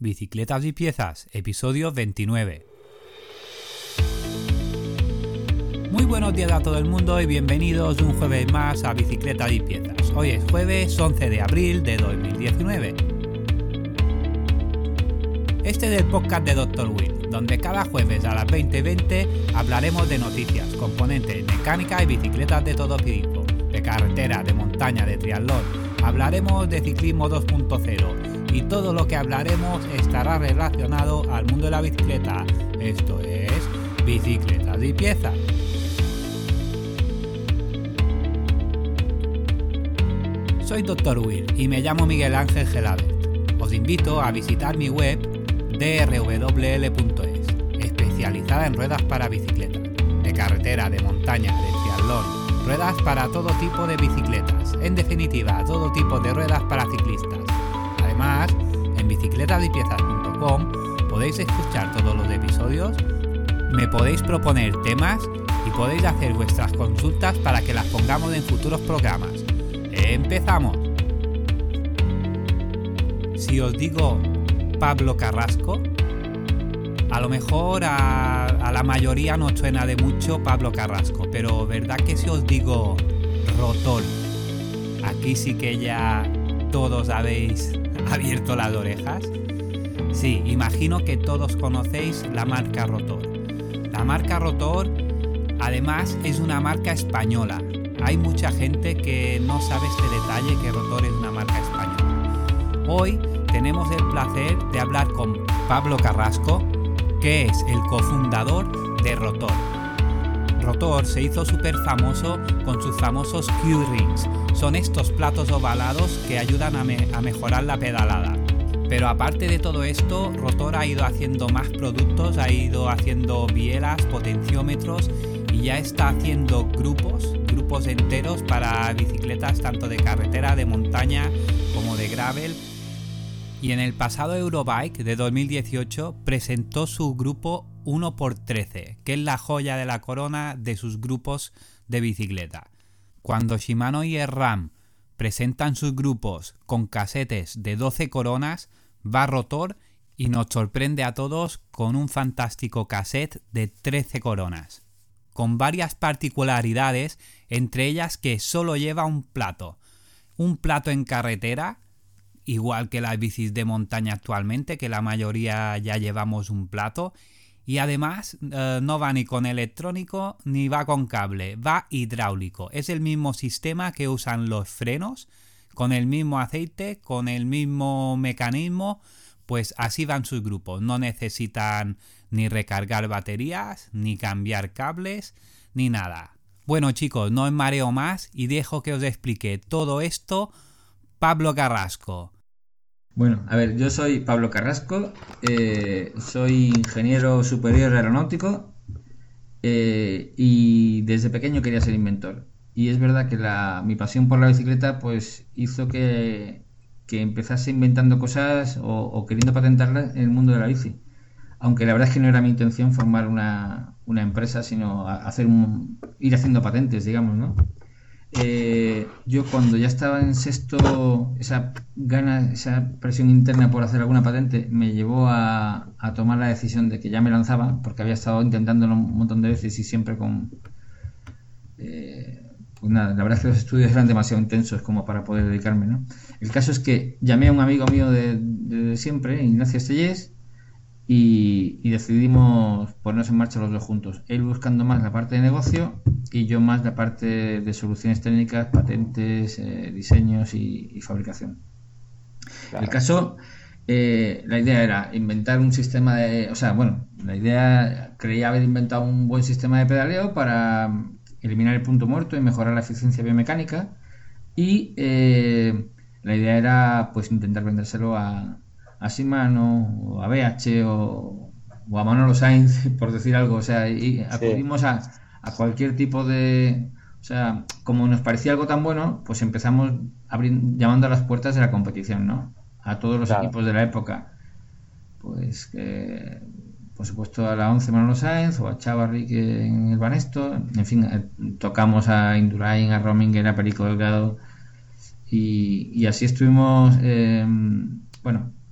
Bicicletas y piezas, episodio 29. Muy buenos días a todo el mundo y bienvenidos un jueves más a Bicicletas y piezas. Hoy es jueves 11 de abril de 2019. Este es el podcast de Dr. Will, donde cada jueves a las 20:20 hablaremos de noticias, componentes, mecánica y bicicletas de todo tipo, de carretera, de montaña, de triatlón. Hablaremos de ciclismo 2.0 y todo lo que hablaremos estará relacionado al mundo de la bicicleta. Esto es Bicicletas y piezas. Soy Dr. Will y me llamo Miguel Ángel Gelabert. Os invito a visitar mi web drwl.es, especializada en ruedas para bicicleta, de carretera, de montaña, de triatlón, ruedas para todo tipo de bicicletas, en definitiva, todo tipo de ruedas para ciclistas. Además, en bicicletasypiezas.com podéis escuchar todos los episodios, me podéis proponer temas y podéis hacer vuestras consultas para que las pongamos en futuros programas. ¡Empezamos! Si os digo Pablo Carrasco, a lo mejor a la mayoría no suena de mucho Pablo Carrasco, pero ¿verdad que si os digo Rotor, aquí sí que ya todos habéis abierto las orejas? Sí, imagino que todos conocéis la marca Rotor. La marca Rotor, además, es una marca española. Hay mucha gente que no sabe este detalle, que Rotor es una marca española. Hoy tenemos el placer de hablar con Pablo Carrasco, que es el cofundador de Rotor. Rotor se hizo súper famoso con sus famosos Q-Rings. Son estos platos ovalados que ayudan a mejorar la pedalada. Pero aparte de todo esto, Rotor ha ido haciendo más productos, ha ido haciendo bielas, potenciómetros y ya está haciendo grupos enteros para bicicletas tanto de carretera, de montaña como de gravel. Y en el pasado Eurobike de 2018 presentó su grupo 1x13, que es la joya de la corona de sus grupos de bicicleta. Cuando Shimano y SRAM presentan sus grupos con casetes de 12 coronas, va Rotor y nos sorprende a todos con un fantástico cassette de 13 coronas, con varias particularidades, entre ellas que solo lleva un plato en carretera, igual que las bicis de montaña actualmente, que la mayoría ya llevamos un plato, y además no va ni con electrónico ni va con cable, va hidráulico. Es el mismo sistema que usan los frenos, con el mismo aceite, con el mismo mecanismo, pues así van sus grupos. No necesitan ni recargar baterías, ni cambiar cables, ni nada. Bueno chicos, no os mareo más y dejo que os explique todo esto Pablo Carrasco. Bueno, a ver, yo soy Pablo Carrasco, soy ingeniero superior aeronáutico y desde pequeño quería ser inventor. Y es verdad que mi pasión por la bicicleta pues hizo que empezase inventando cosas o queriendo patentarlas en el mundo de la bici. Aunque la verdad es que no era mi intención formar una empresa, sino ir haciendo patentes, digamos, ¿no? Yo cuando ya estaba en sexto, esa presión interna por hacer alguna patente me llevó a tomar la decisión de que ya me lanzaba, porque había estado intentándolo un montón de veces y siempre con... pues nada, la verdad es que los estudios eran demasiado intensos como para poder dedicarme, ¿no? El caso es que llamé a un amigo mío de siempre, Ignacio Estellés, y decidimos ponernos en marcha los dos juntos. Él buscando más la parte de negocio y yo más la parte de soluciones técnicas, patentes, diseños y fabricación. Claro. El caso, la idea era inventar un sistema la idea, creía haber inventado un buen sistema de pedaleo para eliminar el punto muerto y mejorar la eficiencia biomecánica, y la idea era pues intentar vendérselo a Shimano o a BH o a Manolo Sainz, por decir algo. O sea, y acudimos a cualquier tipo de... O sea, como nos parecía algo tan bueno, pues empezamos llamando a las puertas de la competición, ¿no? A todos los equipos de la época. Pues por supuesto a la 11 Manolo Sainz o a Chavarri en el Banesto. En fin, tocamos a Indurain, a Rominger, a Perico Delgado y así estuvimos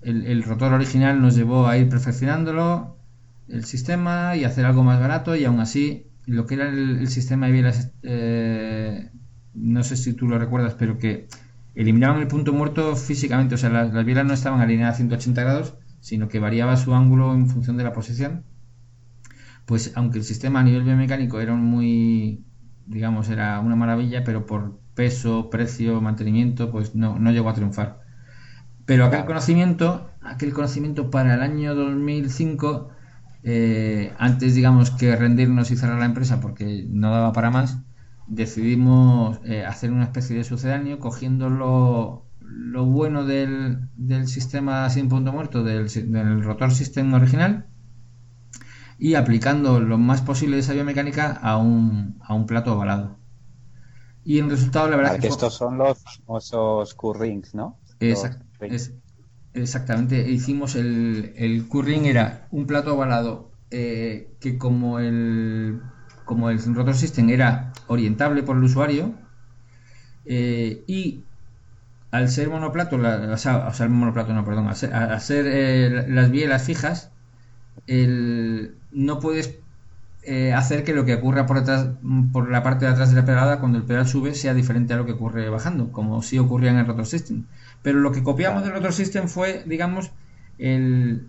el rotor original nos llevó a ir perfeccionándolo, el sistema, y hacer algo más barato, y aún así lo que era el sistema de bielas, no sé si tú lo recuerdas, pero que eliminaban el punto muerto físicamente, o sea, las bielas no estaban alineadas a 180 grados, sino que variaba su ángulo en función de la posición. Pues aunque el sistema a nivel biomecánico era digamos, era una maravilla, pero por peso, precio, mantenimiento, pues no llegó a triunfar. Pero aquel conocimiento para el año 2005, antes, digamos, que rendirnos y cerrar la empresa porque no daba para más, decidimos hacer una especie de sucedáneo, cogiendo lo bueno del sistema sin punto muerto, del rotor system original, y aplicando lo más posible de esa biomecánica a un plato ovalado. Y el resultado, la verdad, que estos son los famosos Q-rings, ¿no? Exactamente. Hicimos el Q-ring, era un plato ovalado que como el rotor system era orientable por el usuario, y al ser monoplato, al ser las bielas fijas, no puedes hacer que lo que ocurra por la parte de atrás de la pedalada cuando el pedal sube sea diferente a lo que ocurre bajando, como sí ocurría en el rotor system. Pero lo que copiamos del rotor system fue, digamos, los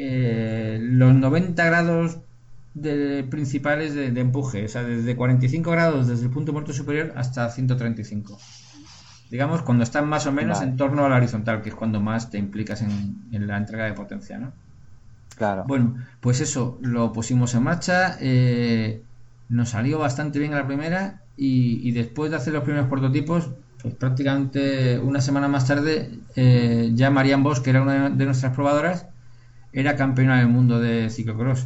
90 grados principales de empuje, o sea, desde 45 grados desde el punto muerto superior hasta 135. Digamos, cuando están más o menos en torno a la horizontal, que es cuando más te implicas en la entrega de potencia, ¿no? Claro. Bueno, pues eso, lo pusimos en marcha, nos salió bastante bien a la primera, y después de hacer los primeros prototipos, pues prácticamente una semana más tarde, ya Marianne Bosch, que era una de nuestras probadoras, era campeona del mundo de ciclocross.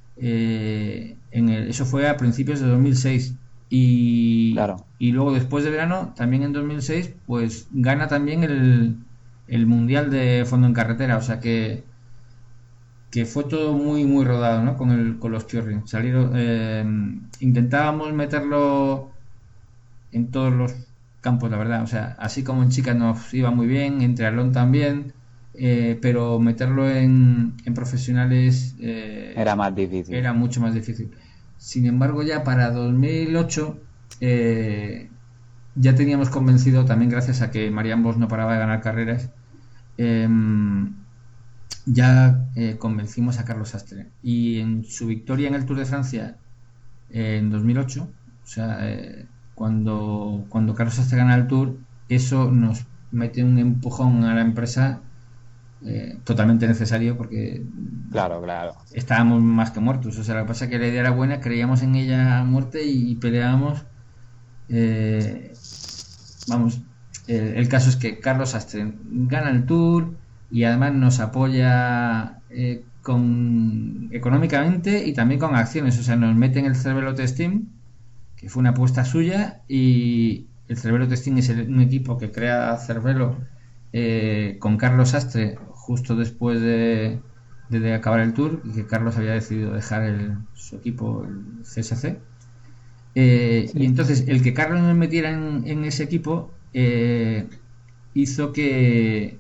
Eso fue a principios de 2006. Y luego, después de verano, también en 2006, pues gana también el Mundial de Fondo en Carretera. O sea que fue todo muy muy rodado, ¿no? Con los Q-Ring. Intentábamos meterlo en todos los campos, la verdad. O sea, así como en chicas nos iba muy bien, en triatlón también, pero meterlo en profesionales era más difícil. Era mucho más difícil. Sin embargo, ya para 2008 ya teníamos convencido, también gracias a que Marianne Bosch no paraba de ganar carreras, convencimos a Carlos Sastre, y en su victoria en el Tour de Francia en 2008, o sea, cuando Carlos Sastre gana el Tour, eso nos mete un empujón a la empresa totalmente necesario, porque claro estábamos más que muertos. O sea, lo que pasa es que la idea era buena, creíamos en ella a muerte y peleábamos. El caso es que Carlos Sastre gana el Tour y además nos apoya económicamente y también con acciones. O sea, nos mete en el Cervelo Team, que fue una apuesta suya, y el Cervelo Team es un equipo que crea Cervelo con Carlos Sastre justo después de acabar el Tour, y que Carlos había decidido dejar su equipo, el CSC. Y entonces el que Carlos nos metiera en ese equipo hizo que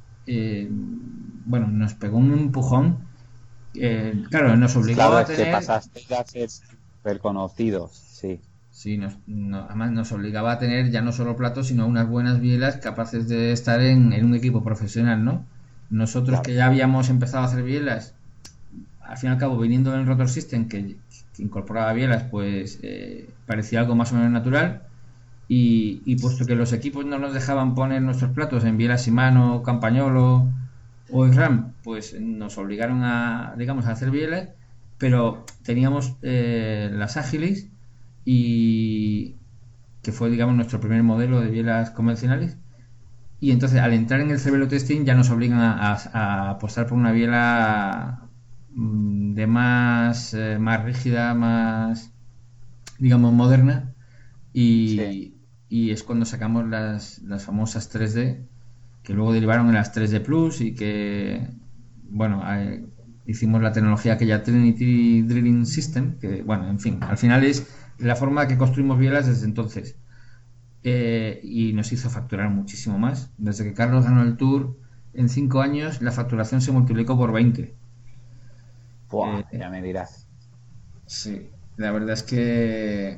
nos pegó un empujón. Claro, nos obligaba a tener... que pasaste a ser súper conocidos, sí. Sí, además nos obligaba a tener ya no solo platos, sino unas buenas bielas capaces de estar en un equipo profesional, ¿no? Nosotros, que ya habíamos empezado a hacer bielas, al fin y al cabo, viniendo del Rotor System, que incorporaba bielas, pues parecía algo más o menos natural, y puesto que los equipos no nos dejaban poner nuestros platos en bielas Shimano, Campagnolo o SRAM, pues nos obligaron a hacer bielas, pero teníamos las Agilis, y que fue, digamos, nuestro primer modelo de bielas convencionales. Y entonces, al entrar en el Cervelo Testing, ya nos obligan a apostar por una biela de más rígida, más, digamos, moderna, y es cuando sacamos las famosas 3D, que luego derivaron en las 3D Plus, y que, hicimos la tecnología aquella Trinity Drilling System, que, en fin, al final es la forma que construimos bielas desde entonces. Y nos hizo facturar muchísimo más. Desde que Carlos ganó el Tour, en 5 años la facturación se multiplicó por 20. Buah, Eh, ya me dirás. sí, la verdad es que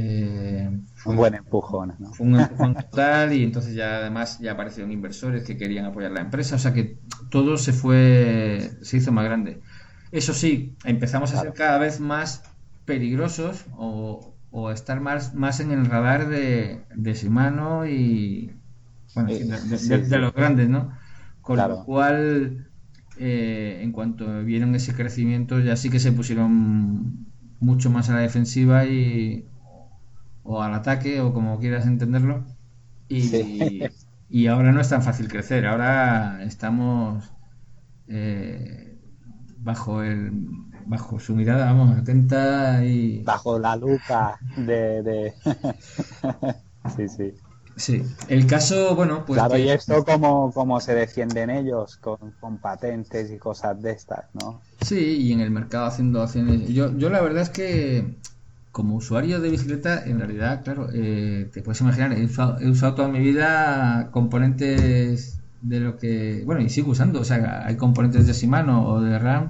Un buen empujón, ¿no? fue un empujón total y entonces ya además ya aparecieron inversores que querían apoyar la empresa, o sea que todo se hizo más grande. Eso sí, empezamos a ser Claro. cada vez más peligrosos o a estar más en el radar de Shimano y bueno, en fin, Sí, de sí, los grandes, ¿no? Con lo claro. cual, en cuanto vieron ese crecimiento, ya sí que se pusieron mucho más a la defensiva o al ataque, o como quieras entenderlo, Sí, y, y ahora no es tan fácil crecer, ahora estamos eh, bajo bajo su mirada, vamos, atenta y bajo la lupa de... Sí, sí. sí, el caso, bueno, pues Claro, y que esto cómo se defienden ellos con patentes y cosas de estas, ¿no? sí, y en el mercado haciendo acciones. Yo la verdad es que como usuario de bicicleta, en realidad, claro, te puedes imaginar, he usado toda mi vida componentes de lo que, bueno, y sigo usando, o sea, hay componentes de Shimano o de RAM,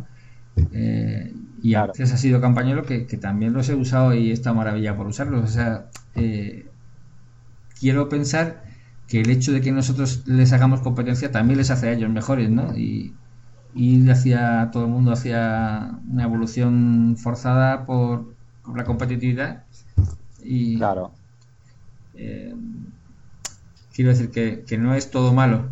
y a Claro, veces ha sido campañolo que también los he usado y está maravilla por usarlos, o sea, quiero pensar que el hecho de que nosotros les hagamos competencia también les hace a ellos mejores, ¿no? Y hacia todo el mundo hacia una evolución forzada por la competitividad y claro, eh, quiero decir que no es todo malo.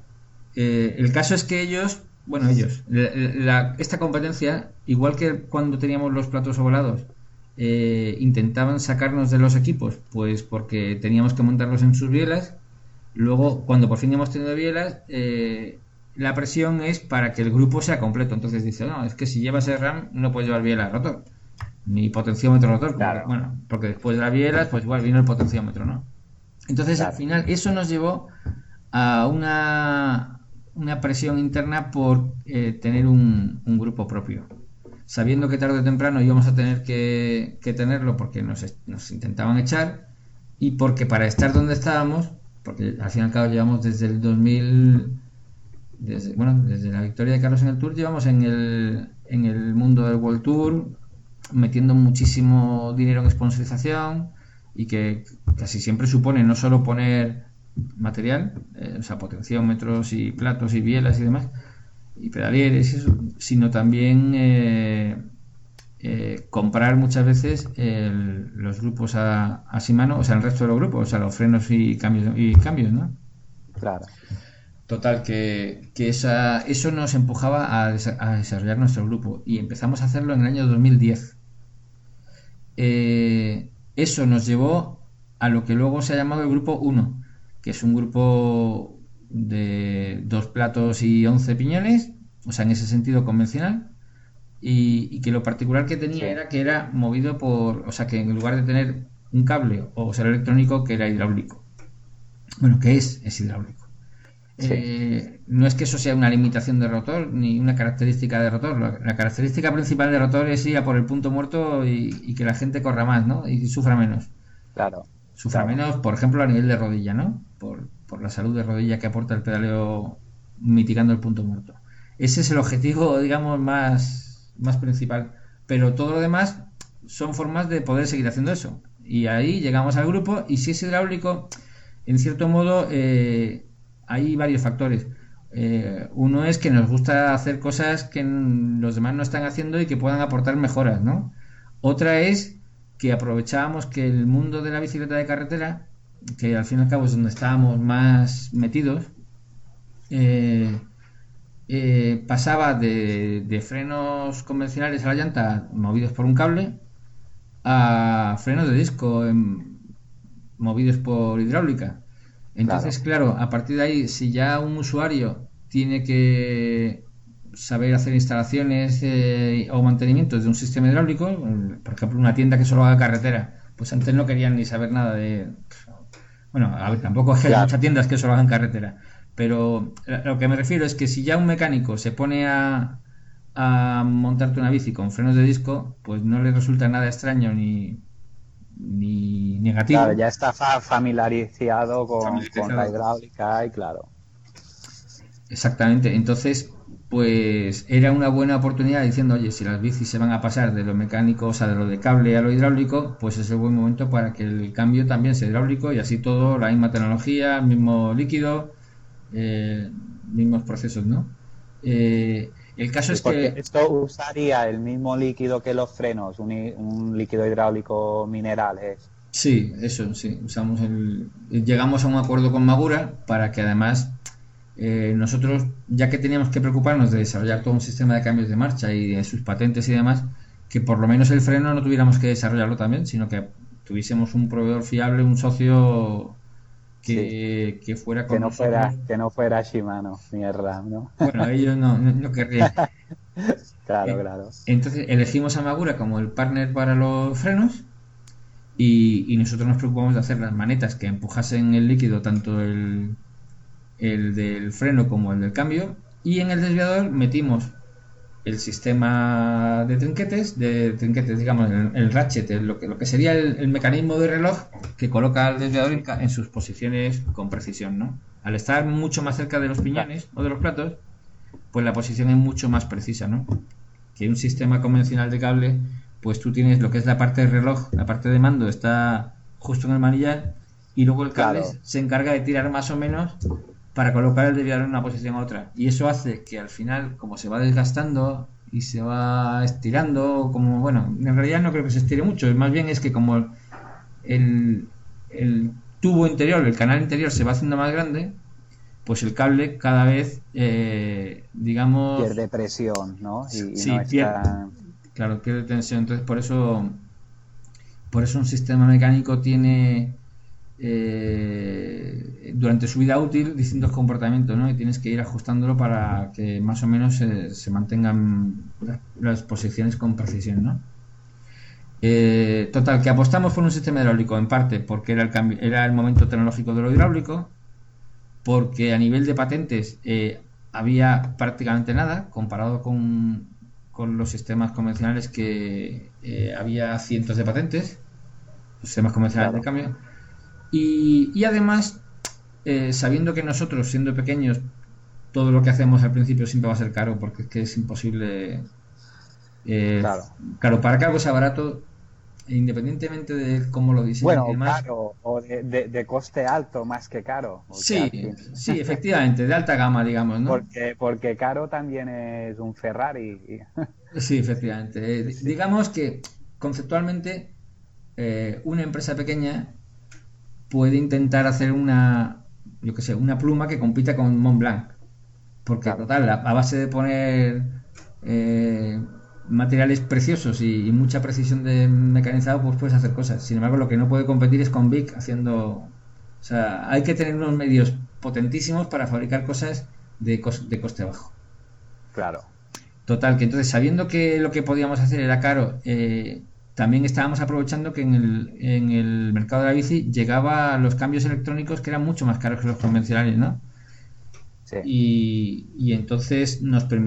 El caso es que ellos, bueno, esta competencia, igual que cuando teníamos los platos ovalados, intentaban sacarnos de los equipos, pues porque teníamos que montarlos en sus bielas. Luego, cuando por fin hemos tenido bielas, la presión es para que el grupo sea completo. Entonces dice, no, es que si llevas el RAM no puedes llevar biela rotor, ni potenciómetro rotor, porque, claro, bueno, porque después de las bielas, pues igual vino el potenciómetro, ¿no? Entonces, al claro, final, eso nos llevó a una presión interna por tener un grupo propio. Sabiendo que tarde o temprano íbamos a tener que tenerlo porque nos intentaban echar y porque para estar donde estábamos, porque al fin y al cabo llevamos desde el 2000, desde la victoria de Carlos en el Tour, llevamos en el mundo del World Tour, metiendo muchísimo dinero en sponsorización y que casi siempre supone no solo poner material, o sea, potenciómetros y platos y bielas y demás, y pedalieres y eso, sino también comprar muchas veces los grupos a Shimano, o sea, el resto de los grupos, o sea, los frenos y cambios, ¿no? claro. Total, que eso nos empujaba a desarrollar nuestro grupo y empezamos a hacerlo en el año 2010. Eso nos llevó a lo que luego se ha llamado el grupo 1, que es un grupo de 2 platos y 11 piñones, o sea, en ese sentido convencional, y que lo particular que tenía Sí, era que era movido o sea, que en lugar de tener un cable o ser electrónico, que era hidráulico. Bueno, que es hidráulico. sí, No es que eso sea una limitación de rotor ni una característica de rotor. La característica principal de rotor es ir a por el punto muerto y que la gente corra más, ¿no? Y sufra menos. claro, Sufra claro, menos, por ejemplo, a nivel de rodilla, ¿no? Por la salud de rodilla que aporta el pedaleo mitigando el punto muerto. Ese es el objetivo, digamos, más principal. Pero todo lo demás son formas de poder seguir haciendo eso. Y ahí llegamos al grupo y si es hidráulico, en cierto modo, hay varios factores. Uno es que nos gusta hacer cosas que los demás no están haciendo y que puedan aportar mejoras, ¿no? Otra es que aprovechábamos que el mundo de la bicicleta de carretera, que al fin y al cabo es donde estábamos más metidos, eh, pasaba de frenos convencionales a la llanta movidos por un cable a frenos de disco movidos por hidráulica. Entonces, claro, claro, a partir de ahí, si ya un usuario tiene que saber hacer instalaciones o mantenimientos de un sistema hidráulico, por ejemplo, una tienda que solo haga carretera, pues antes no querían ni saber nada de... Bueno, a ver, tampoco es que haya claro, muchas tiendas que solo hagan carretera, pero lo que me refiero es que si ya un mecánico se pone a montarte una bici con frenos de disco, pues no le resulta nada extraño ni claro, negativo. ya está familiarizado con la Familiarizado. hidráulica y claro, Exactamente. Entonces, pues era una buena oportunidad diciendo, oye, si las bicis se van a pasar de lo mecánico, o sea, de lo de cable a lo hidráulico, pues es el buen momento para que el cambio también sea hidráulico y así todo, la misma tecnología, el mismo líquido, eh, mismos procesos, ¿no? El caso Sí, es porque que esto usaría el mismo líquido que los frenos, un líquido hidráulico mineral, ¿es? sí, eso, sí, llegamos a un acuerdo con Magura para que además nosotros, ya que teníamos que preocuparnos de desarrollar todo un sistema de cambios de marcha y de sus patentes y demás, que por lo menos el freno no tuviéramos que desarrollarlo también, sino que tuviésemos un proveedor fiable, un socio Sí, que fuera con nosotros. que no fuera Shimano, mierda, ¿no? Bueno, ellos no querrían. Claro, claro. Entonces elegimos a Magura como el partner para los frenos y nosotros nos preocupamos de hacer las manetas que empujasen el líquido, tanto el del freno como el del cambio, y en el desviador metimos el sistema de trinquetes, digamos, el ratchet, lo que sería el mecanismo de reloj que coloca el desviador en sus posiciones con precisión, ¿no? Al estar mucho más cerca de los piñones o de los platos, pues la posición es mucho más precisa, ¿no? Que un sistema convencional de cable, pues tú tienes lo que es la parte de reloj, la parte de mando está justo en el manillar y luego el cable Claro. se encarga de tirar más o menos para colocar el desviador en una posición a otra. Y eso hace que al final, como se va desgastando y se va estirando, como, bueno, en realidad no creo que se estire mucho, más bien es que como el tubo interior, el canal interior se va haciendo más grande, pues el cable cada vez, digamos, Pierde presión, ¿no? Y sí, no está... claro, pierde tensión. Entonces, por eso un sistema mecánico tiene durante su vida útil distintos comportamientos, ¿no? Y tienes que ir ajustándolo para que más o menos se mantengan las posiciones con precisión, ¿no? Total, que apostamos por un sistema hidráulico en parte porque era el momento tecnológico de lo hidráulico, porque a nivel de patentes había prácticamente nada comparado con los sistemas convencionales que había cientos de patentes, los sistemas convencionales de Claro. cambio. Y además, sabiendo que nosotros, siendo pequeños, todo lo que hacemos al principio siempre va a ser caro, porque es que es imposible. eh, Claro. claro, para que algo sea barato, independientemente de cómo lo diseñen y Bueno, demás. caro, o de coste alto más que caro, porque Sí, al fin, sí, efectivamente, de alta gama, digamos, ¿no? porque caro también es un Ferrari. Sí, efectivamente. Sí, Digamos que conceptualmente una empresa pequeña puede intentar hacer yo que sé, una pluma que compita con Montblanc. Porque, claro, total, a base de poner eh, materiales preciosos y mucha precisión de mecanizado, pues puedes hacer cosas. Sin embargo, lo que no puede competir es con Vic haciendo. O sea, hay que tener unos medios potentísimos para fabricar cosas de coste bajo. claro. Total, que entonces sabiendo que lo que podíamos hacer era caro, también estábamos aprovechando que en el mercado de la bici llegaba los cambios electrónicos que eran mucho más caros que los convencionales, ¿no? Sí. Y entonces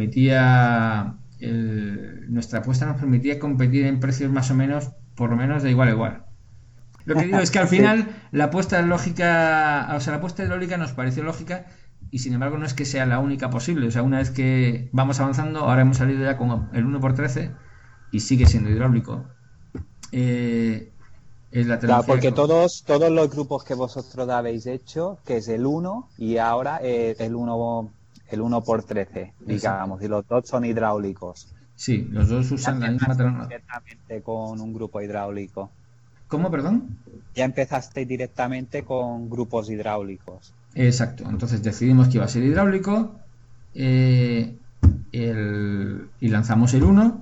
nuestra apuesta nos permitía competir en precios más o menos, por lo menos de igual a igual. Lo que digo es que al Sí, final la apuesta lógica, o sea, la apuesta hidráulica nos pareció lógica y sin embargo no es que sea la única posible. O sea, una vez que vamos avanzando, ahora hemos salido ya con el 1x13 y sigue siendo hidráulico. Eh, es la claro, tecnología. porque todos los grupos que vosotros habéis hecho, que es el 1 y ahora el 1x13, Exacto. digamos, y los dos son hidráulicos. Sí, los dos Ya usan la misma empezaste tecnología. directamente con un grupo hidráulico. ¿Cómo, perdón? Ya empezaste directamente con grupos hidráulicos. Exacto. Entonces decidimos que iba a ser hidráulico eh, y lanzamos el 1,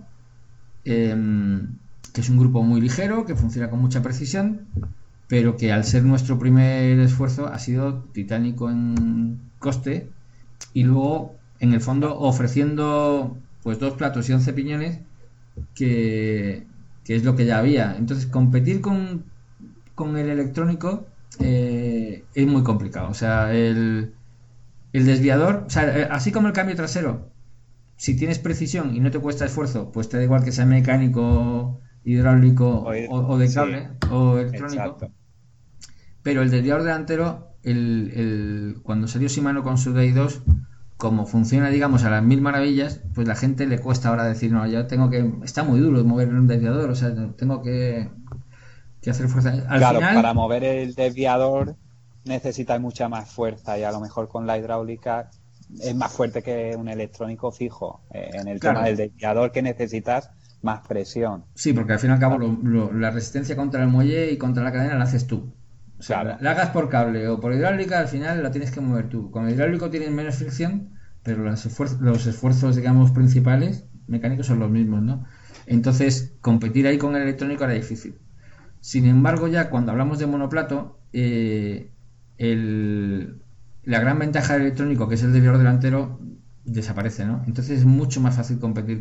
que es un grupo muy ligero, que funciona con mucha precisión, pero que al ser nuestro primer esfuerzo ha sido titánico en coste y luego, en el fondo, ofreciendo pues 2 platos y 11 piñones, que es lo que ya había. Entonces, competir con el electrónico es muy complicado. O sea, el desviador, o sea, así como el cambio trasero, si tienes precisión y no te cuesta esfuerzo, pues te da igual que sea mecánico, hidráulico o de Sí, cable o electrónico. exacto. Pero el desviador delantero, cuando salió Shimano con su Day 2, como funciona, digamos, a las mil maravillas, pues la gente le cuesta ahora decir, no, yo tengo que... Está muy duro mover un desviador, o sea, tengo que hacer fuerza. Al Claro, final, para mover el desviador necesitas mucha más fuerza y a lo mejor con la hidráulica es más fuerte que un electrónico fijo. En el claro, tema del desviador que necesitas más presión. sí, porque al fin y al cabo la resistencia contra el muelle y contra la cadena la haces tú. O sea, Claro, la hagas por cable o por hidráulica, al final la tienes que mover tú. Con el hidráulico tienes menos fricción, pero los esfuerzos, digamos, principales mecánicos son los mismos, ¿no? Entonces, competir ahí con el electrónico era difícil. Sin embargo, ya cuando hablamos de monoplato, la gran ventaja del electrónico, que es el desviador delantero, desaparece, ¿no? Entonces es mucho más fácil competir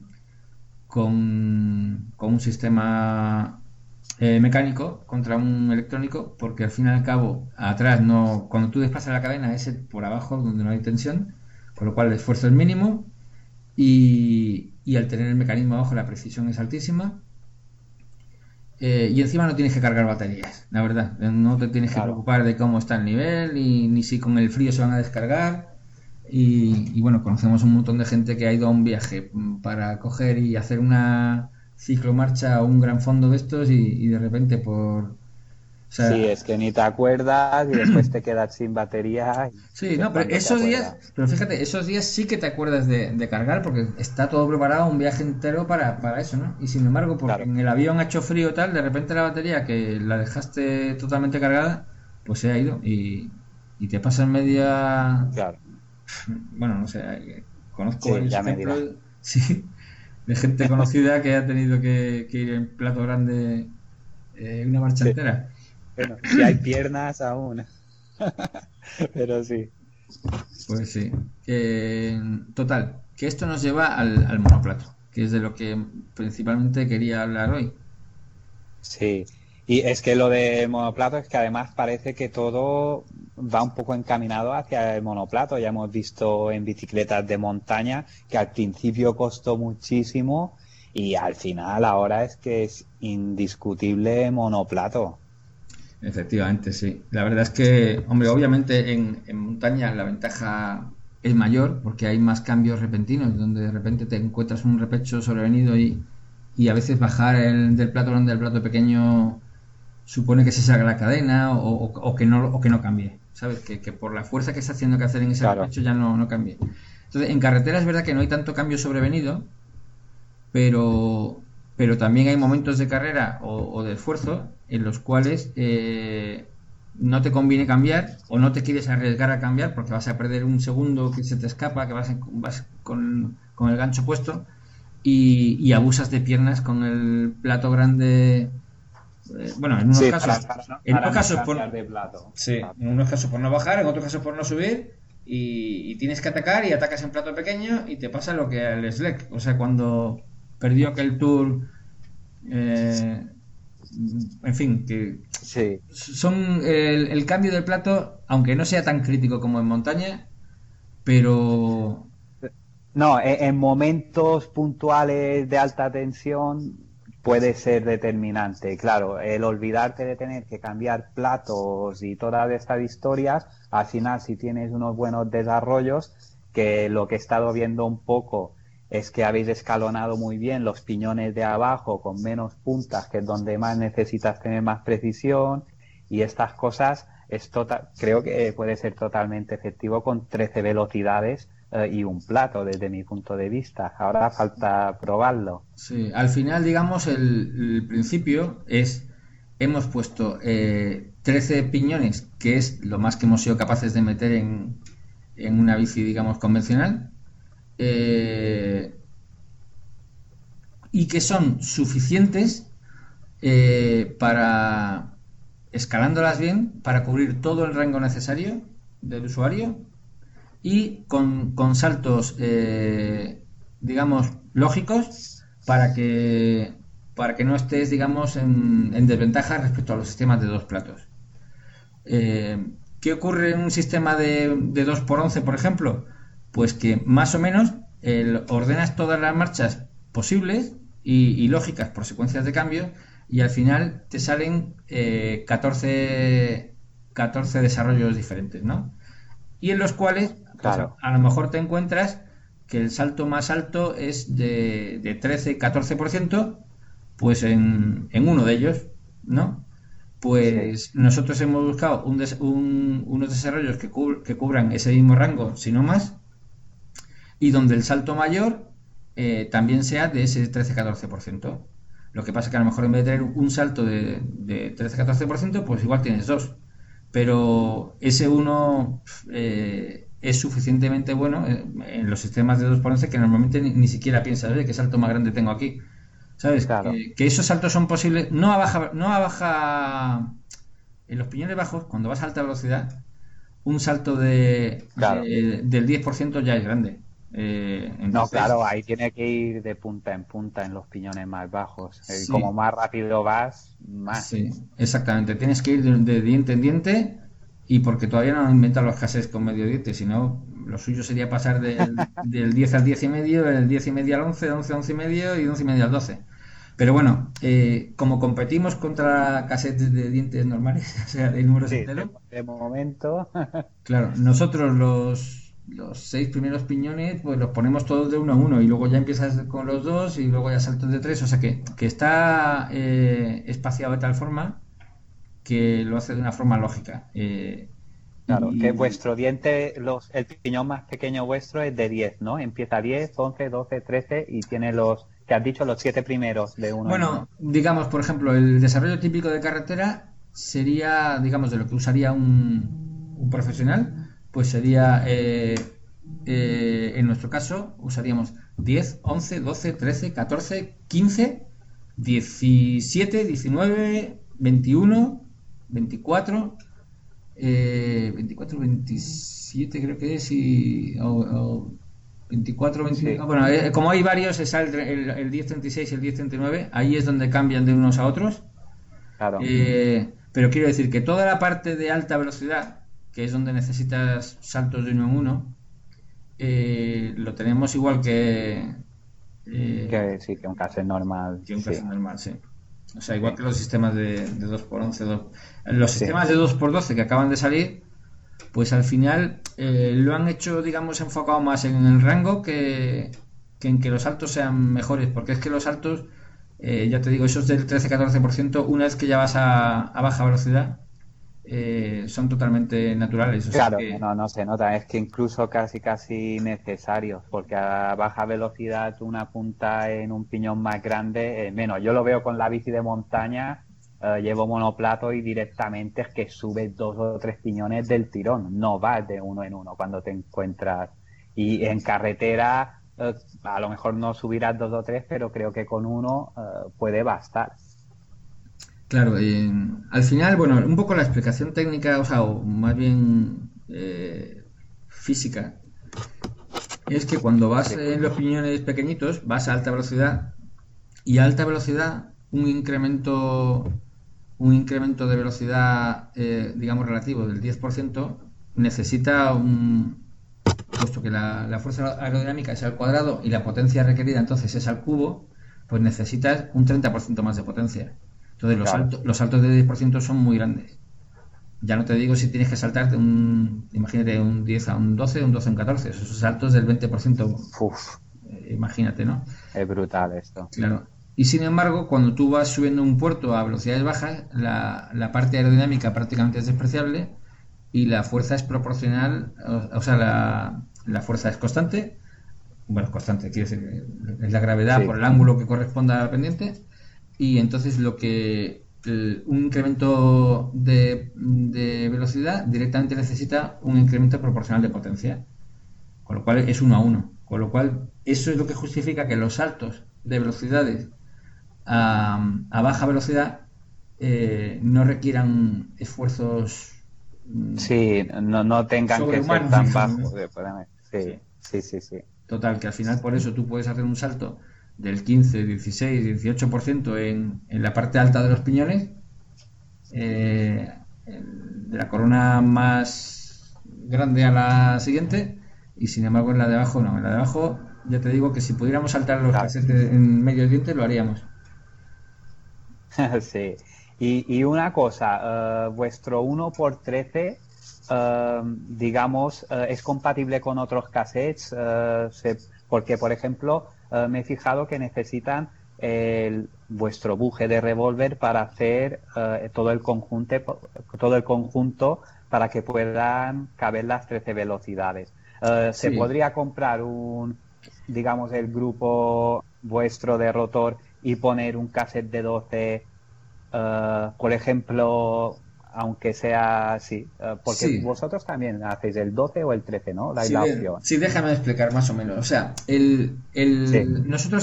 con un sistema mecánico contra un electrónico, porque al fin y al cabo, atrás no, cuando tú desplazas la cadena es por abajo donde no hay tensión, con lo cual el esfuerzo es mínimo y al tener el mecanismo abajo la precisión es altísima. Y encima no tienes que cargar baterías, la verdad. No te tienes que claro. preocupar de cómo está el nivel, ni si con el frío se van a descargar. Y bueno, conocemos un montón de gente que ha ido a un viaje para coger y hacer una ciclomarcha o un gran fondo de estos y de repente O Sí, sea, es que ni te acuerdas y después te quedas sin batería y sí, es no, pero cuando te esos días, acuerdas. pero fíjate, esos días sí que te acuerdas de cargar porque está todo preparado, un viaje entero para eso, ¿no? Y sin embargo, porque Claro, en el avión ha hecho frío tal, de repente la batería que la dejaste totalmente cargada, pues se ha ido y te pasa en media, claro. bueno, no sé, conozco Sí, varios ya me dirás. ejemplos, sí, de gente conocida que ha tenido que ir en plato grande una marcha Sí. entera. Bueno, si hay piernas aún. Pero sí. Pues sí. Total, que esto nos lleva al monoplato, que es de lo que principalmente quería hablar hoy. Sí, y es que lo de monoplato es que además parece que todo va un poco encaminado hacia el monoplato. Ya hemos visto en bicicletas de montaña que al principio costó muchísimo y al final ahora es que es indiscutible monoplato. Efectivamente, sí. La verdad es que, hombre, obviamente en montaña la ventaja es mayor porque hay más cambios repentinos, donde de repente te encuentras un repecho sobrevenido y a veces bajar del plato grande al plato pequeño supone que se salga la cadena o que no cambie, ¿sabes? Que por la fuerza que está haciendo que hacer en ese Claro, repecho ya no cambie. Entonces, en carretera es verdad que no hay tanto cambio sobrevenido, pero, pero también hay momentos de carrera o de esfuerzo en los cuales no te conviene cambiar o no te quieres arriesgar a cambiar porque vas a perder un segundo que se te escapa, que vas con el gancho puesto y abusas de piernas con el plato grande. Bueno, en unos sí, casos, en para unos no casos cambiar de plato. sí, Claro, en unos casos por no bajar, en otros casos por no subir y tienes que atacar y atacas en plato pequeño y te pasa lo que al Slack, o sea, cuando perdió aquel tour, eh, en fin, que sí. son el cambio del plato, aunque no sea tan crítico como en montaña, pero No, en momentos puntuales de alta tensión puede ser determinante. Claro, el olvidarte de tener que cambiar platos y todas estas historias, al final si tienes unos buenos desarrollos, que lo que he estado viendo un poco es que habéis escalonado muy bien los piñones de abajo con menos puntas, que es donde más necesitas tener más precisión y estas cosas creo que puede ser totalmente efectivo con 13 velocidades y un plato desde mi punto de vista. Ahora falta probarlo. sí, al final, digamos, el principio es, hemos puesto 13 piñones, que es lo más que hemos sido capaces de meter en una bici, digamos, convencional, eh, y que son suficientes para, escalándolas bien, para cubrir todo el rango necesario del usuario y con saltos, digamos, lógicos para que no estés, digamos, en desventaja respecto a los sistemas de dos platos. ¿Qué ocurre en un sistema de 2x11, por ejemplo? Pues que más o menos ordenas todas las marchas posibles y lógicas por secuencias de cambio y al final te salen 14 desarrollos diferentes, ¿no? Y en los cuales Claro. A lo mejor te encuentras que el salto más alto es de 13-14%, pues en uno de ellos, ¿no? Pues nosotros hemos buscado unos desarrollos que cubran ese mismo rango, si no más, y donde el salto mayor también sea de ese 13-14%. Lo que pasa es que a lo mejor en vez de tener un salto de 13-14%, pues igual tienes dos. Pero ese uno es suficientemente bueno en los sistemas de 2x11 que normalmente ni siquiera piensas, ¿qué salto más grande tengo aquí? ¿Sabes? Claro. Que esos saltos son posibles, no a baja, en los piñones bajos, cuando vas a alta velocidad, un salto del 10% ya es grande. No, claro, ahí tiene que ir de punta en punta en los piñones más bajos. Sí. Como más rápido vas, más. Sí, exactamente. Tienes que ir de diente en diente, y porque todavía no han inventado los cassettes con medio diente, sino lo suyo sería pasar del 10 al 10 y medio, del 10 y medio al 11, del 11 al 11 y medio y del 11 y medio al 12. Pero bueno, como competimos contra cassettes de dientes normales, o sea, de números enteros, de momento. claro, nosotros los 6 primeros piñones pues los ponemos todos de 1 a 1 y luego ya empiezas con los 2 y luego ya saltos de 3, o sea que está espaciado de tal forma que lo hace de una forma lógica. Claro, que vuestro diente, el piñón más pequeño vuestro es de 10, ¿no? Empieza 10, 11, 12, 13 y tiene que has dicho, los 7 primeros de uno. Bueno, digamos, por ejemplo, el desarrollo típico de carretera sería, digamos, de lo que usaría un profesional, pues sería, en nuestro caso, usaríamos 10, 11, 12, 13, 14, 15, 17, 19, 21, 24, 24, 27 creo que es, o 24, 25. Sí. Bueno, como hay varios, es el 1036 y el 1039, ahí es donde cambian de unos a otros. Claro. Pero quiero decir que toda la parte de alta velocidad, que es donde necesitas saltos de uno en uno, lo tenemos igual que un cassette normal. Que un cassette normal, sí. O sea, igual que los sistemas de 2x11, los sistemas de 2x12 que acaban de salir, pues al final lo han hecho, digamos, enfocado más en el rango que en que los saltos sean mejores, porque es que los saltos, ya te digo, esos del 13-14%, una vez que ya vas a baja velocidad, son totalmente naturales. O claro, sea que... no se nota, es que incluso casi necesarios, porque a baja velocidad una punta en un piñón más grande, menos. Yo lo veo con la bici de montaña, llevo monoplato y directamente es que subes 2 o 3 piñones del tirón, no vas de uno en uno cuando te encuentras. Y en carretera, a lo mejor no subirás 2 o 3, pero creo que con uno puede bastar. Claro, al final, bueno, un poco la explicación técnica, o más bien física, es que cuando vas en los piñones pequeñitos, vas a alta velocidad, y a alta velocidad un incremento de velocidad, digamos, relativo del 10%, necesita puesto que la fuerza aerodinámica es al cuadrado y la potencia requerida entonces es al cubo, pues necesitas un 30% más de potencia. Entonces los saltos de 10% son muy grandes. Ya no te digo si tienes que saltar imagínate, un 10 a un 12, un 12 a un 14, esos saltos del 20%. Imagínate, ¿no? Es brutal esto. Claro. Y sin embargo, cuando tú vas subiendo un puerto a velocidades bajas, la parte aerodinámica prácticamente es despreciable y la fuerza es proporcional, o sea, la fuerza es constante. Bueno, es constante, quiere decir, es la gravedad por el ángulo que corresponda a la pendiente. Y entonces un incremento de velocidad directamente necesita un incremento proporcional de potencia, con lo cual es 1 a 1, con lo cual eso es lo que justifica que los saltos de velocidades a baja velocidad no requieran esfuerzos no tengan que ser tan bajos. Sí. Total, que al final por eso tú puedes hacer un salto del 15, 16, 18% en la parte alta de los piñones, de la corona más grande a la siguiente, y sin embargo en la de abajo no. En la de abajo ya te digo que si pudiéramos saltar los cassettes en medio diente lo haríamos. Sí. Y una cosa, vuestro 1x13 digamos, es compatible con otros cassettes, porque, por ejemplo, me he fijado que necesitan vuestro buje de revólver para hacer todo el conjunto para que puedan caber las 13 velocidades. ¿Se Sí, podría comprar digamos, el grupo vuestro de rotor y poner un cassette de 12, por ejemplo, aunque sea así? Porque sí. vosotros también hacéis el 12 o el 13, ¿no? Dais Sí, la opción. sí, déjame explicar más o menos. O sea, Sí, nosotros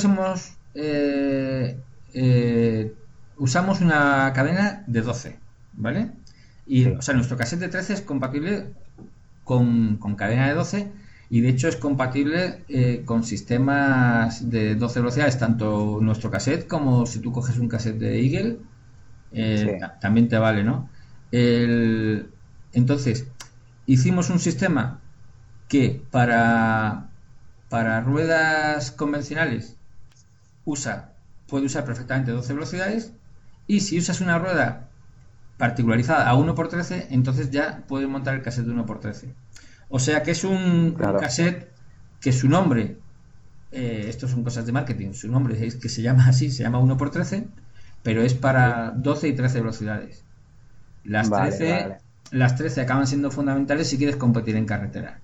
usamos una cadena de 12, ¿vale? Y, o sí. sea, nuestro cassette de 13 es compatible con cadena de 12 y de hecho es compatible con sistemas de 12 velocidades, tanto nuestro cassette como si tú coges un cassette de Eagle, Sí, también te vale, ¿no? Entonces, hicimos un sistema que para ruedas convencionales puede usar perfectamente 12 velocidades y si usas una rueda particularizada a 1x13, entonces ya puedes montar el cassette de 1x13. O sea que es un claro. cassette que su nombre, esto son cosas de marketing, su nombre es que se llama así, se llama 1x13, pero es Sí. para 12 y 13 velocidades. Las Vale, 13, vale. las 13 acaban siendo fundamentales si quieres competir en carretera.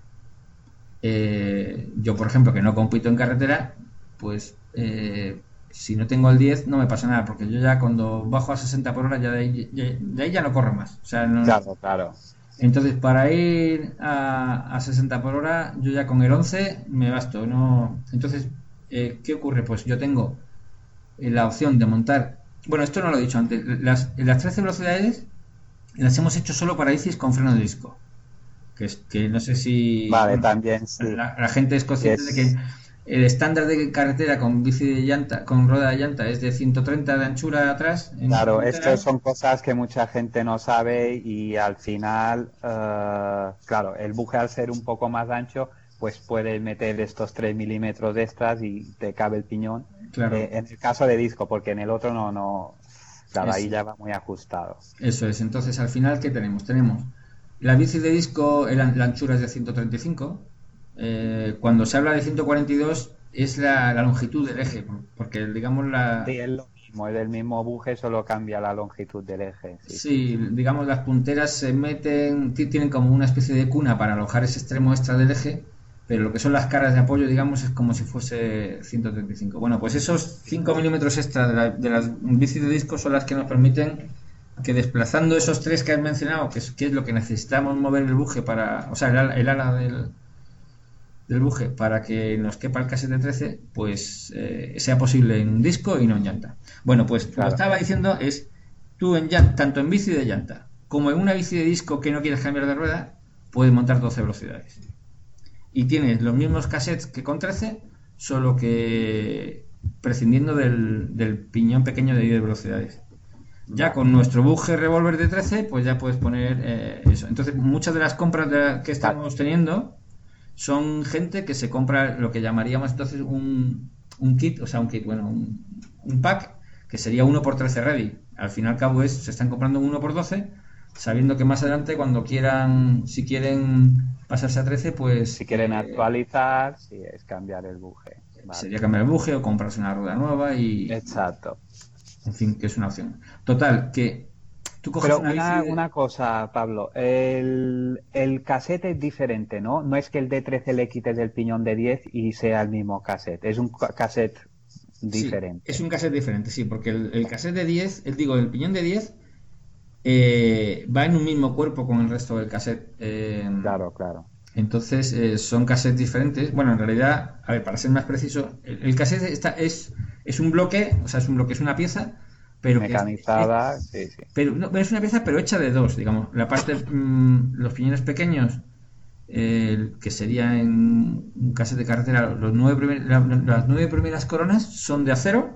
Yo, por ejemplo, que no compito en carretera, pues si no tengo el 10 no me pasa nada, porque yo ya cuando bajo a 60 por hora ya de ahí ya no corro más. O sea, Claro, claro. entonces para ir a 60 por hora yo ya con el 11 me basto. No. Entonces, ¿qué ocurre? Pues yo tengo la opción de montar, bueno, esto no lo he dicho antes, las 13 velocidades las hemos hecho solo para bicis con freno de disco, que no sé si, Vale, bueno, también sí. la gente es Que consciente de que es, el estándar de carretera con bici de llanta, con rueda de llanta, es de 130 de anchura atrás en claro, estas carretera. son cosas que mucha gente no sabe y al final, claro, el buje al ser un poco más ancho, pues puedes meter estos 3 milímetros extras y te cabe el piñón. Claro, En el caso de disco, porque en el otro no, claro, ahí es, ya va muy ajustado. eso es. Entonces, al final, ¿qué tenemos? Tenemos la bici de disco, la anchura es de 135. Cuando se habla de 142 es la longitud del eje, porque digamos Sí, es lo mismo, es el mismo buje, solo cambia la longitud del eje, sí, sí. sí, digamos las punteras se meten, tienen como una especie de cuna para alojar ese extremo extra del eje, pero lo que son las caras de apoyo, digamos, es como si fuese 135. Bueno, pues esos 5 milímetros extra de las bicis de disco son las que nos permiten que desplazando esos tres que has mencionado, que es lo que necesitamos mover el buje para, o sea, el ala del buje para que nos quepa el cassette de 13, pues sea posible en un disco y no en llanta. Bueno, pues lo que Claro, estaba diciendo es, tú en llanta, tanto en bici de llanta como en una bici de disco que no quieres cambiar de rueda, puedes montar 12 velocidades. Y tienes los mismos cassettes que con 13, solo que prescindiendo del piñón pequeño de 10 velocidades. Ya vale. con nuestro buje revólver de 13, pues ya puedes poner eso. Entonces, muchas de las compras que Claro, estamos teniendo son gente que se compra lo que llamaríamos entonces un kit, o sea, bueno, un pack, que sería 1x13 ready. Al fin y al cabo se están comprando un 1x12, sabiendo que más adelante cuando quieran, si quieren pasarse a 13, pues si quieren actualizar, sí, es cambiar el buje. Vale. sería cambiar el buje o comprarse una rueda nueva y, Exacto. en fin, que es una opción. Total, que tú coges Pero una bici una cosa, Pablo, el cassette es diferente, ¿no? No es que el de 13 le quites el piñón de 10 y sea el mismo cassette, es un cassette Sí, es diferente. un cassette diferente, sí, porque el cassette de 10, el piñón de 10 va en un mismo cuerpo con el resto del cassette. Claro, claro. Entonces son cassettes diferentes. Bueno, en realidad, a ver, para ser más preciso, el cassette es un bloque, o sea, es una pieza, pero que Mecanizada, sí, sí. pero no, es una pieza pero hecha de dos, digamos. La parte, los piñones pequeños, que sería en un cassette de carretera, las 9 primeras coronas son de acero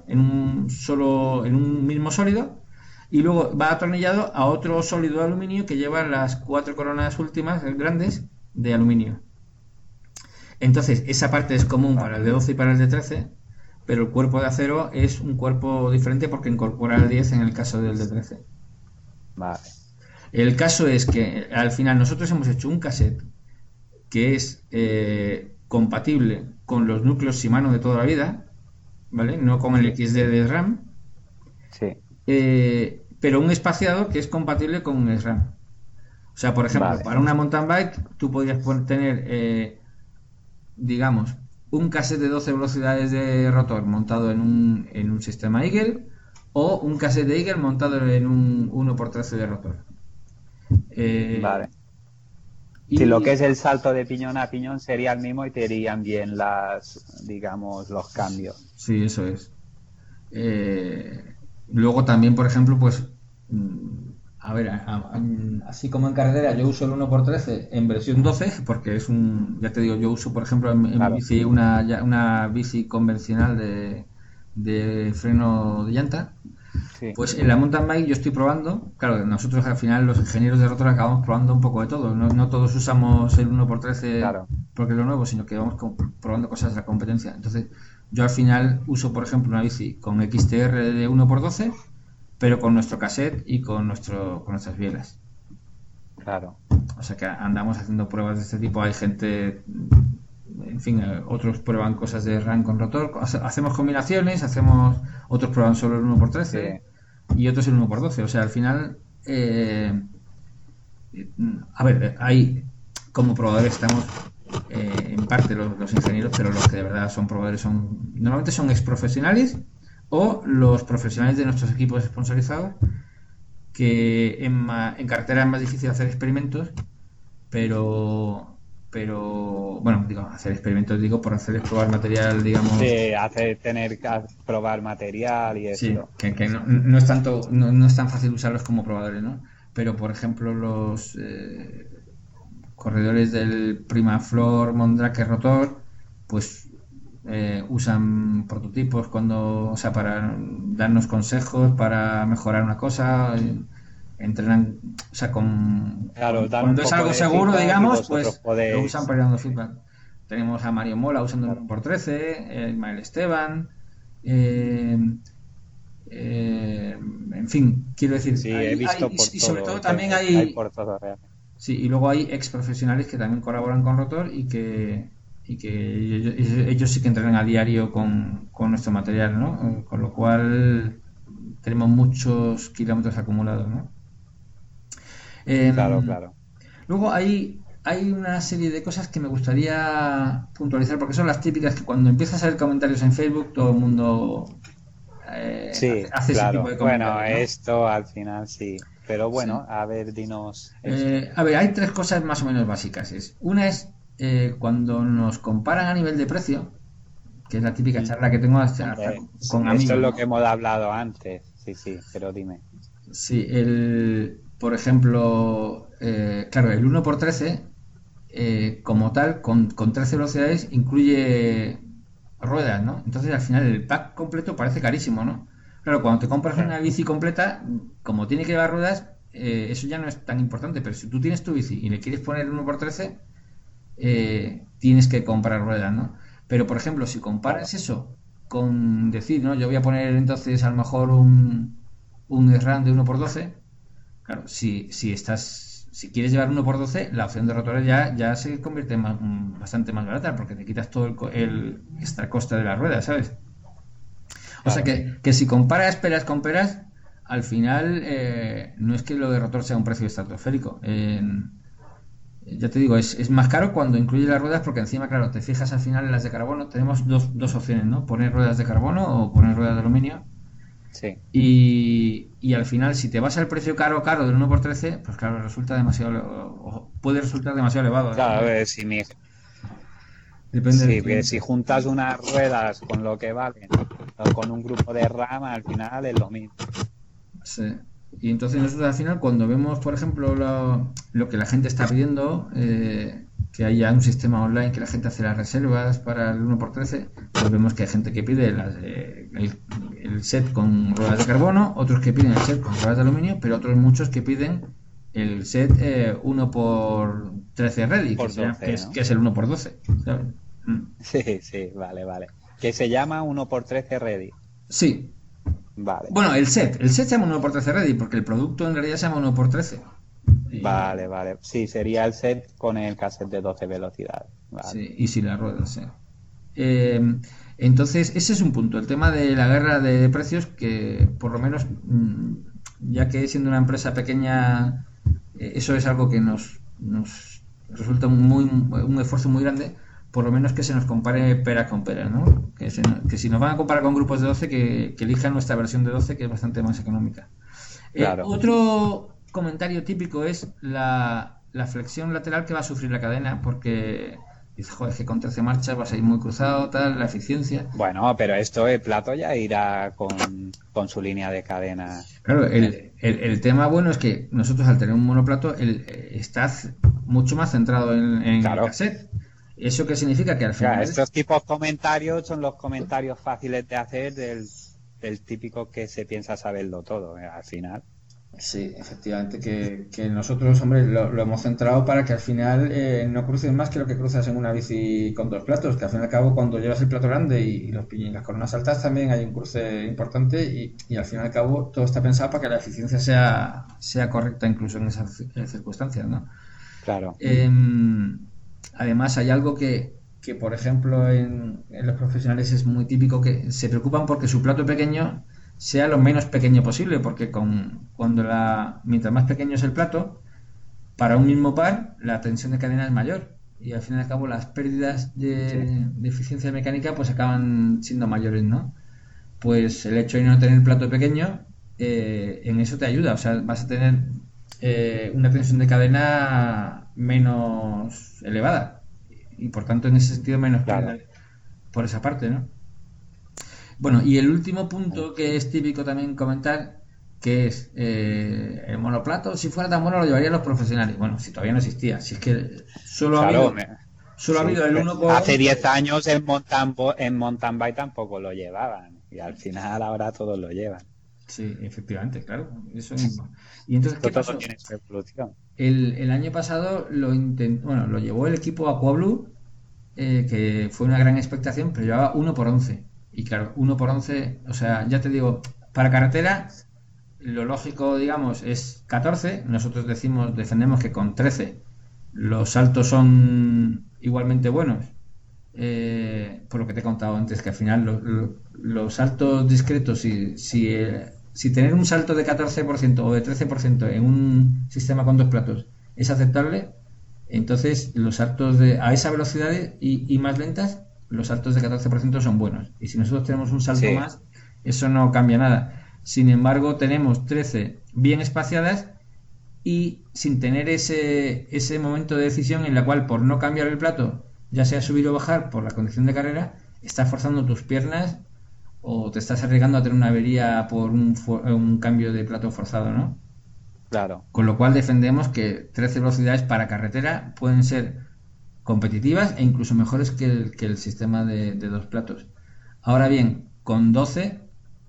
en un mismo sólido y luego va atornillado a otro sólido de aluminio que lleva las 4 coronas últimas grandes de aluminio. Entonces, esa parte es común para Vale, el de 12 y para el de 13, pero el cuerpo de acero es un cuerpo diferente porque incorpora el 10 en el caso del de 13. vale. El caso es que al final nosotros hemos hecho un cassette que es compatible con los núcleos Shimano de toda la vida, ¿vale? No con el XD de RAM, Sí. pero un espaciador que es compatible con el SRAM. O sea, por ejemplo, Vale. para una mountain bike tú podrías tener, digamos, un cassette de 12 velocidades de rotor montado en un sistema Eagle, o un cassette de Eagle montado en un 1x13 de rotor. Vale. Y Si lo que es el salto de piñón a piñón sería el mismo y te irían bien digamos, los cambios. sí, eso es. Luego también, por ejemplo, pues, a ver, así como en carretera yo uso el 1x13 en versión 12, porque es ya te digo, yo uso, por ejemplo, en Claro. mi bici una bici convencional de freno de llanta. Sí. Pues en la mountain bike yo estoy probando, claro, nosotros al final los ingenieros de rotor acabamos probando un poco de todo, no todos usamos el 1x13 Claro. porque es lo nuevo, sino que vamos probando cosas de la competencia. Entonces yo al final uso, por ejemplo, una bici con XTR de 1x12, pero con nuestro cassette y con nuestras bielas. Claro. O sea que andamos haciendo pruebas de este tipo, hay gente, en fin, otros prueban cosas de RAM con rotor, hacemos combinaciones, otros prueban solo el 1x13 y otros el 1x12. O sea, al final, a ver, como probadores estamos en parte los ingenieros, pero los que de verdad son probadores normalmente son exprofesionales o los profesionales de nuestros equipos sponsorizados, que en carretera es más difícil hacer experimentos, pero bueno, hacer experimentos por hacer probar material, digamos. Sí, tener que probar material y Sí, eso. que no es tanto, no es tan fácil usarlos como probadores, ¿no? Pero por ejemplo los corredores del Primaflor, Mondrake Rotor, pues usan prototipos para darnos consejos, para mejorar una cosa, entrenan, o sea, Claro, cuando es algo seguro, digamos, pues lo usan para ir dando feedback. Tenemos a Mario Mola usando un 1x13, Ismael Esteban, en fin, quiero decir, sí, he visto y sobre todo también hay por todo realmente. Sí, y luego hay ex profesionales que también colaboran con Rotor y que ellos sí que entrenan a diario con nuestro material, ¿no? Con lo cual tenemos muchos kilómetros acumulados, ¿no? Claro. Luego hay una serie de cosas que me gustaría puntualizar, porque son las típicas que cuando empiezas a ver comentarios en Facebook todo el mundo sí, hace ese tipo de comentarios. Bueno, ¿no? esto al final sí. Pero bueno, Sí. a ver, dinos. A ver, hay tres cosas más o menos básicas. Una es cuando nos comparan a nivel de precio, que es la típica charla que tengo hasta con amigos. Esto es lo ¿no? que hemos hablado antes. Sí, pero dime. Sí, por ejemplo, claro, el 1x13 como tal, con 13 velocidades, incluye ruedas, ¿no? Entonces al final el pack completo parece carísimo, ¿no? Claro, cuando te compras una bici completa, como tiene que llevar ruedas, eso ya no es tan importante, pero si tú tienes tu bici y le quieres poner 1x13, tienes que comprar ruedas, ¿no? Pero por ejemplo, si comparas eso con decir, ¿no? Yo voy a poner entonces a lo mejor un SRAM de 1x12, claro, si quieres llevar 1x12, la opción de rotores ya se convierte bastante más barata, porque te quitas todo el extra coste de la rueda, ¿sabes? O sea que si comparas peras con peras, al final no es que lo de rotor sea un precio estratosférico. Ya te digo, es más caro cuando incluye las ruedas, porque encima, claro, te fijas al final en las de carbono, tenemos dos opciones, ¿no? Poner ruedas de carbono o poner ruedas de aluminio. Sí. Y al final, si te vas al precio caro del 1x13, pues claro, puede resultar demasiado elevado. Claro, ¿no? a ver, Depende del que cliente. si juntas unas ruedas con lo que valen o con un grupo de RAM, al final es lo mismo. Sí. Y entonces nosotros al final, cuando vemos, por ejemplo, lo que la gente está pidiendo, que haya un sistema online que la gente hace las reservas para el 1x13, pues vemos que hay gente que pide el set con ruedas de carbono, otros que piden el set con ruedas de aluminio, pero otros muchos que piden el set 1x13 ready, Por 12, ¿no? que es el 1x12, ¿sabes? Sí, vale. Que se llama 1x13 Ready. Sí. Vale. Bueno, el set se llama 1x13 ready porque el producto en realidad se llama 1x13. Vale, vale. Sí, sería el set con el cassette de 12 velocidades. Vale. Sí, y si las ruedas, sí. Eh, entonces, ese es un punto, el tema de la guerra de precios, que por lo menos, ya que siendo una empresa pequeña, eso es algo que nos resulta un esfuerzo muy grande, por lo menos que se nos compare pera con pera, ¿no? Que si nos van a comparar con grupos de 12, que elijan nuestra versión de 12, que es bastante más económica. Claro. Otro comentario típico es la flexión lateral que va a sufrir la cadena, porque dices, joder, es que con 13 marchas vas a ir muy cruzado, tal, la eficiencia. Bueno, pero esto el plato ya irá con su línea de cadena. Claro, el tema bueno es que nosotros al tener un monoplato está mucho más centrado en Claro. el cassette. ¿Eso qué significa? Que al O sea, final... estos tipos de comentarios son los comentarios fáciles de hacer del típico que se piensa saberlo todo, al final. Sí, efectivamente, que nosotros, hombre, lo hemos centrado para que al final no cruces más que lo que cruzas en una bici con dos platos, que al fin y al cabo cuando llevas el plato grande y las coronas altas también hay un cruce importante y al fin y al cabo todo está pensado para que la eficiencia sea correcta incluso en esas circunstancias, ¿no? Claro. Además hay algo que por ejemplo en los profesionales es muy típico, que se preocupan porque su plato pequeño sea lo menos pequeño posible, porque mientras más pequeño es el plato, para un mismo par la tensión de cadena es mayor y al fin y al cabo las pérdidas de eficiencia mecánica pues acaban siendo mayores, ¿no? Pues el hecho de no tener plato pequeño en eso te ayuda, o sea, vas a tener una tensión de cadena menos elevada y por tanto en ese sentido menos pérdida por esa parte, ¿no? Bueno, y el último punto que es típico también comentar, que es el monoplato, si fuera tan bueno lo llevarían los profesionales. Bueno, si todavía no existía, si es que solo ha habido el 1 por... Hace 10 años en mountain bike tampoco lo llevaban y al final ahora todos lo llevan. Sí, efectivamente, claro. Eso mismo. Y entonces, ¿qué pasó? Todo tiene su evolución. El año pasado lo llevó el equipo Aquablue, que fue una gran expectación, pero llevaba 1 por 11. Y claro, 1 por 11, o sea, ya te digo, para carretera, lo lógico, digamos, es 14. Nosotros defendemos que con 13 los saltos son igualmente buenos. Por lo que te he contado antes, que al final los saltos discretos, si tener un salto de 14% o de 13% en un sistema con dos platos es aceptable, entonces los saltos a esa velocidad y más lentas, los saltos de 14% son buenos. Y si nosotros tenemos un salto más, eso no cambia nada. Sin embargo, tenemos 13 bien espaciadas y sin tener ese momento de decisión en la cual, por no cambiar el plato, ya sea subir o bajar por la condición de carrera, estás forzando tus piernas o te estás arriesgando a tener una avería por un cambio de plato forzado, ¿no? Claro. Con lo cual defendemos que 13 velocidades para carretera pueden ser competitivas e incluso mejores que el sistema de dos platos. Ahora bien, con 12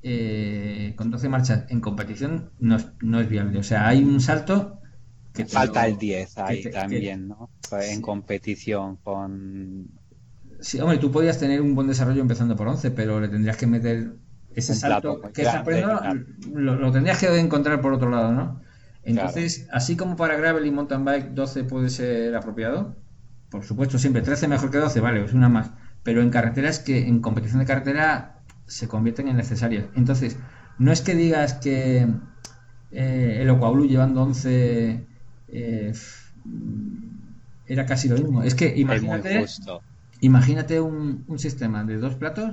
marchas en competición no es viable. O sea, hay un salto que falta el 10 ahí también, ¿no? En competición con... Sí, hombre, tú podías tener un buen desarrollo empezando por 11, pero le tendrías que meter ese salto que lo tendrías que encontrar por otro lado, ¿no? Entonces, así como para gravel y mountain bike 12 puede ser apropiado, por supuesto siempre 13 mejor que 12, vale, es una más, pero en carreteras que en competición de carretera se convierten en necesarias. Entonces, no es que digas que el Aquablue llevando 11 era casi lo mismo, es que imagínate un sistema de dos platos,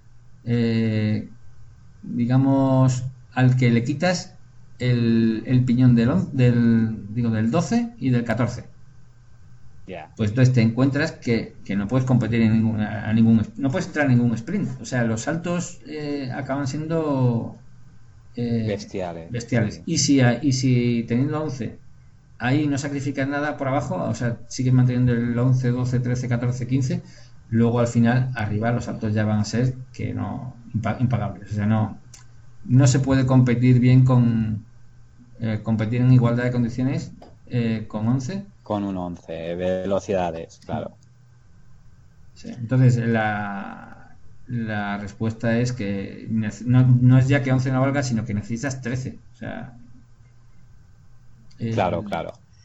digamos, al que le quitas el piñón del 12 y del 14. Pues entonces te encuentras que no puedes competir no puedes entrar en ningún sprint. O sea, los saltos acaban siendo bestiales. Y si teniendo 11 ahí no sacrificas nada por abajo, o sea, sigues manteniendo el 11, 12, 13, 14, 15, luego al final arriba los saltos ya van a ser impagables. O sea, no se puede competir bien competir en igualdad de condiciones con 11. Con un 11 velocidades, claro. Sí, entonces la respuesta es que no es ya que 11 no valga, sino que necesitas 13. O sea, claro.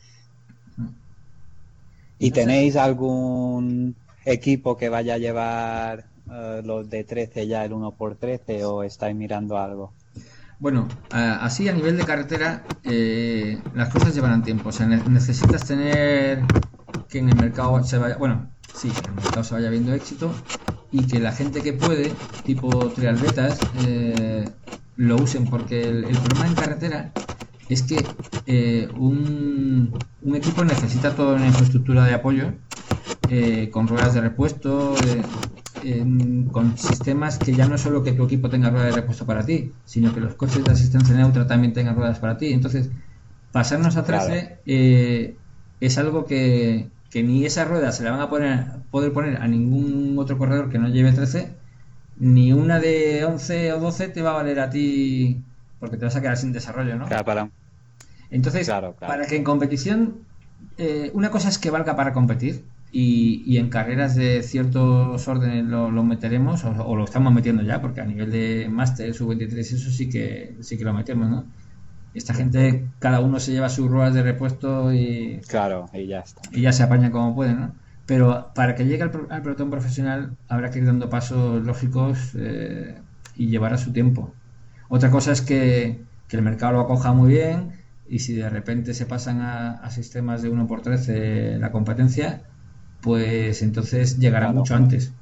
¿Y tenéis algún equipo que vaya a llevar los de 13 ya el 1x13 o estáis mirando algo? Bueno, así a nivel de carretera las cosas llevarán tiempo. O sea, necesitas tener que en el mercado se vaya, bueno, sí, que en el mercado se vaya viendo éxito y que la gente que puede, tipo triatletas, lo usen, porque el problema en carretera es que un equipo necesita toda una infraestructura de apoyo con ruedas de repuesto, con sistemas que ya no es solo que tu equipo tenga ruedas de repuesto para ti, sino que los coches de asistencia neutra también tengan ruedas para ti. Entonces, pasarnos a 13 es algo que ni esas ruedas se la van a poder poner a ningún otro corredor que no lleve 13, ni una de 11 o 12 te va a valer a ti, porque te vas a quedar sin desarrollo, ¿no? Entonces, para que en competición, una cosa es que valga para competir, y en carreras de ciertos órdenes lo meteremos, o lo estamos metiendo ya, porque a nivel de Máster, Sub-23, eso sí que lo metemos, ¿no? Esta gente, cada uno se lleva sus ruedas de repuesto y ya está. Y ya se apaña como puede, ¿no? Pero para que llegue al pelotón profesional habrá que ir dando pasos lógicos y llevar a su tiempo. Otra cosa es que el mercado lo acoja muy bien, y si de repente se pasan a sistemas de 1x13 la competencia, pues entonces llegará mucho antes.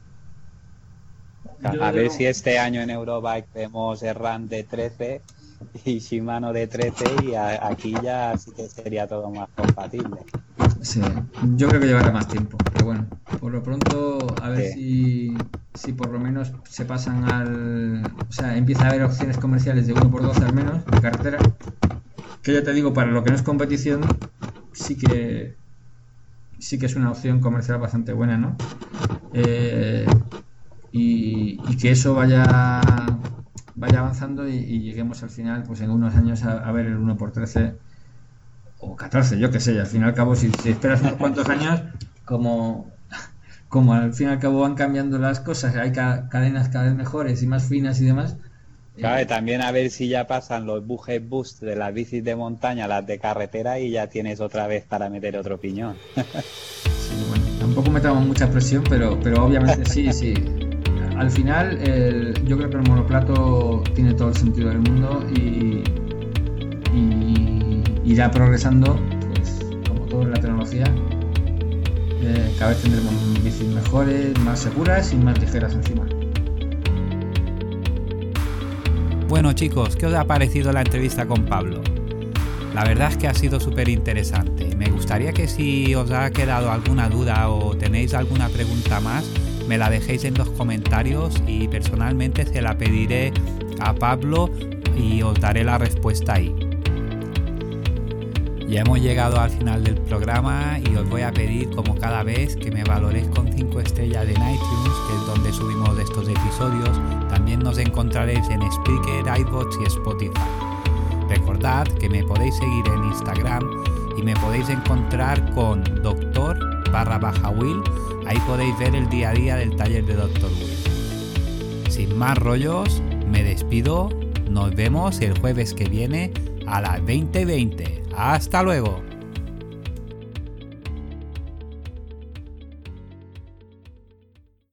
A ver si este año en Eurobike vemos Erran de 13 y Shimano de 13 y aquí ya sí que sería todo más compatible. Sí, yo creo que llevará más tiempo, pero bueno, por lo pronto a ver si por lo menos se pasan o sea, empieza a haber opciones comerciales de 1x12 al menos, de carretera, que ya te digo, para lo que no es competición sí que es una opción comercial bastante buena, ¿no? Y que eso vaya avanzando y lleguemos al final, pues en unos años a ver el 1x13 o 14, yo qué sé. Al fin y al cabo, si esperas unos cuantos años, como al fin y al cabo van cambiando las cosas, hay cadenas cada vez mejores y más finas y demás. Claro, y también a ver si ya pasan los bujes boost de las bicis de montaña a las de carretera y ya tienes otra vez para meter otro piñón. Sí, bueno, tampoco metamos mucha presión, pero obviamente sí. Al final, yo creo que el monoplato tiene todo el sentido del mundo y irá progresando, pues como todo en la tecnología. Cada vez tendremos bicis mejores, más seguras y más ligeras encima. Bueno chicos, ¿qué os ha parecido la entrevista con Pablo? La verdad es que ha sido súper interesante. Me gustaría que si os ha quedado alguna duda o tenéis alguna pregunta más, me la dejéis en los comentarios y personalmente se la pediré a Pablo y os daré la respuesta ahí. Ya hemos llegado al final del programa y os voy a pedir, como cada vez, que me valoréis con 5 estrellas en iTunes, que es donde subimos estos episodios. También nos encontraréis en Spreaker, iVoox y Spotify. Recordad que me podéis seguir en Instagram y me podéis encontrar con Dr._Will. Ahí podéis ver el día a día del taller de Dr. Will. Sin más rollos, me despido. Nos vemos el jueves que viene a las 20:20. ¡Hasta luego!